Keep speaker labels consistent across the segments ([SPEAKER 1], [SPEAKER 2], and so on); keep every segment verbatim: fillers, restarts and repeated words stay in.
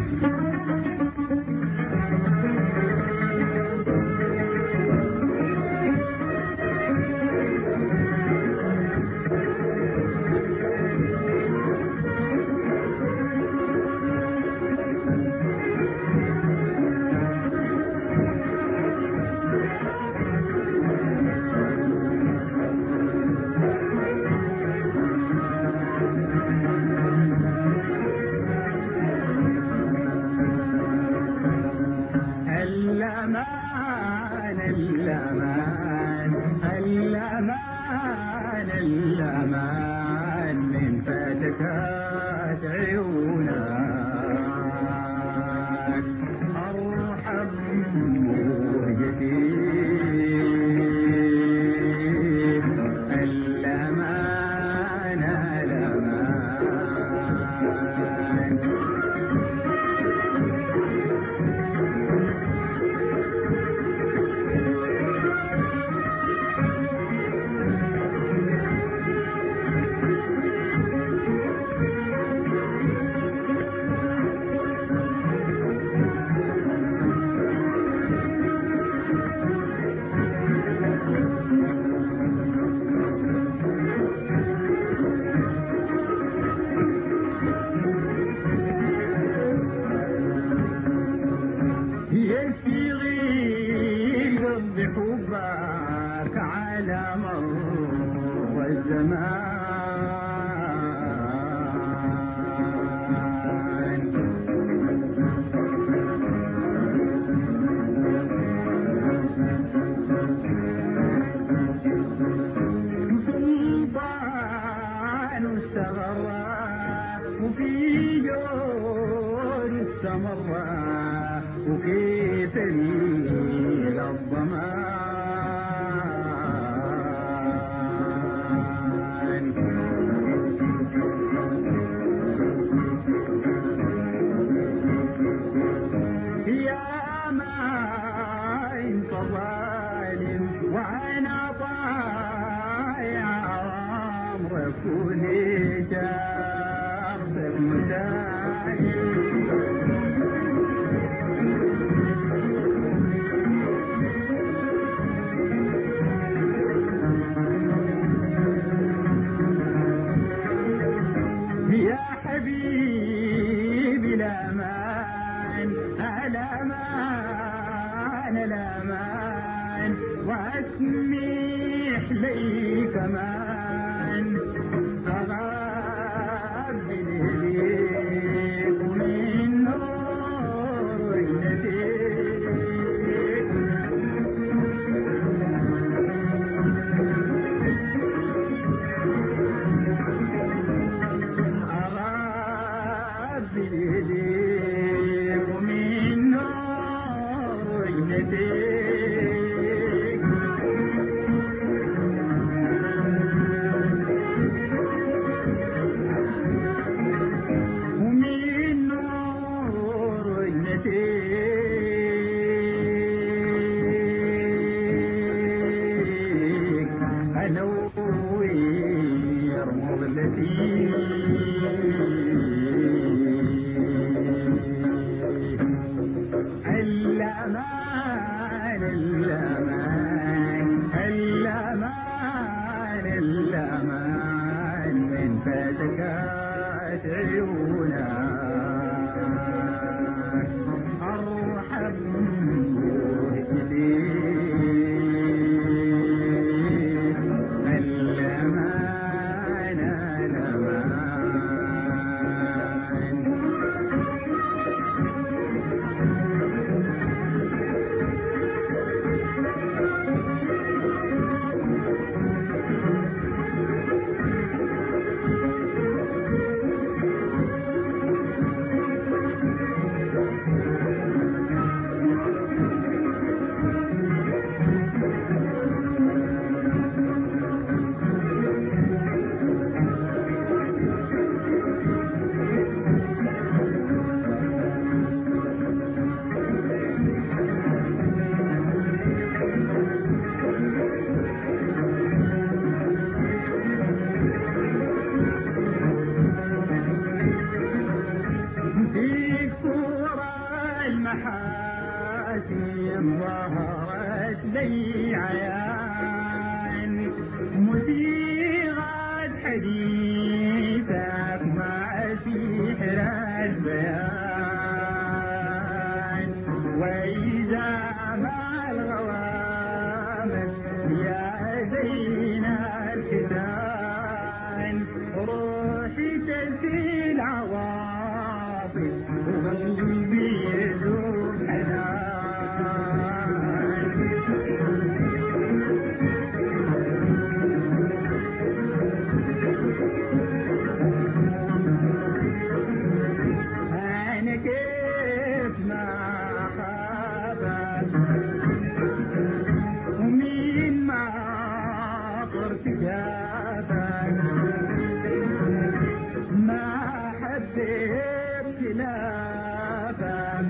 [SPEAKER 1] الأمان الأمان الأمان الأمان من فتكات عيونك أرحم مهجتي الأمان الأمان حبك على مر الزمان سلطان استغرى وفي جور استمرى وكيف الضمان يا ما انت ظالم وانا ضايع عمرك وليت اخذك مدايم يا حبيبي الأمان الأمان الأمان واسمح لي كمان أغابل ليك من نور عينتك بيديك ومن نور عينتك ومن نور عينتك أنور مظلتي الأمان الأمان الأمان الأمان من فتكات عيونك أرحم مهجتي الأمان الأمان روحي تنسي العواطف وقلبي يذوب حنان. أنا كيف ما خابت ومين ما طرت جابك ما حبيت خلافك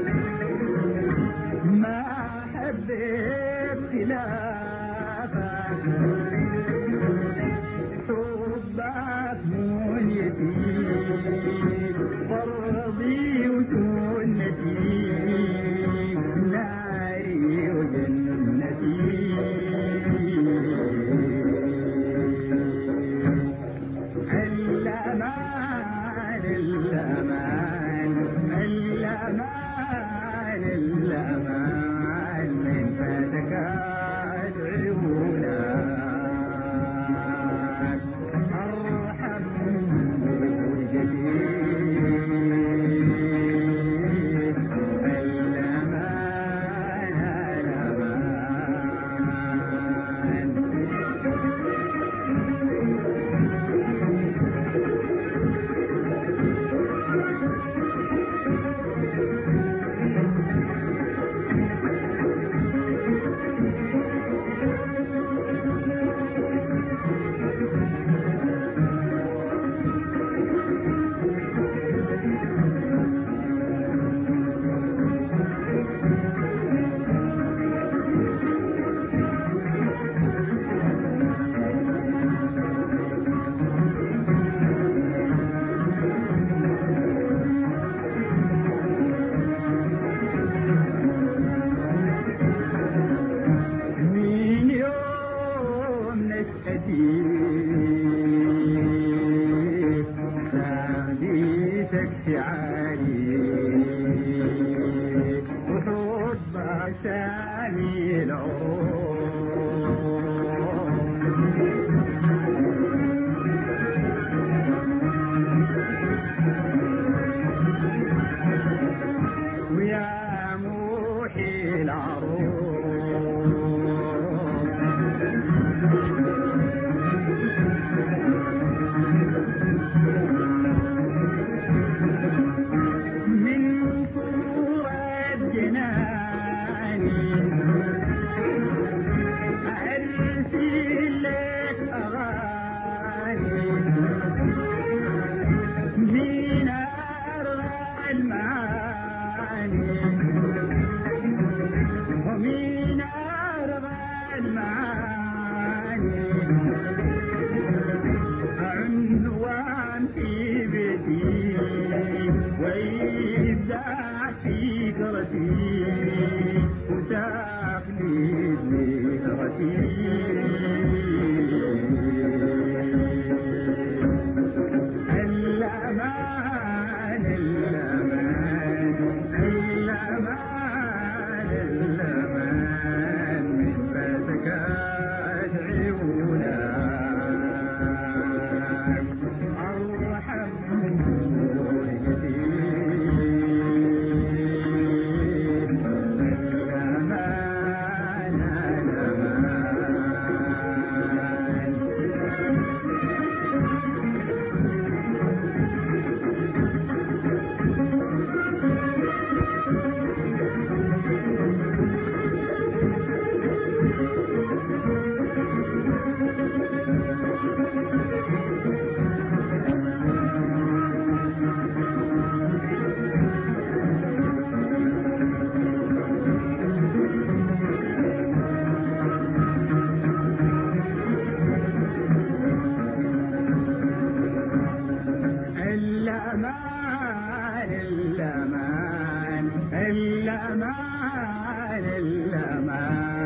[SPEAKER 1] ما حبيت خلافك حبك منيتي فرضي وسنتي ناري وجنتي الأمان الأمان الأمان الأمان من فاتك عيونك أرحم بوجدي الأمان الأمان. من يوم نشأتي سعديتك شعاري وحبك سامي العروض ويا موحي العروض من صورة جناني أرسل لك أغاني من أرغى المعاني ومن أرغى المعاني عنوان في بيتي ويبدع فكرتي وتقليد ذكرتي الأمان الأمان الأمان الأمان من فاتك عيونك أرحم بوجدي الأمان الأمان الأمان الأمان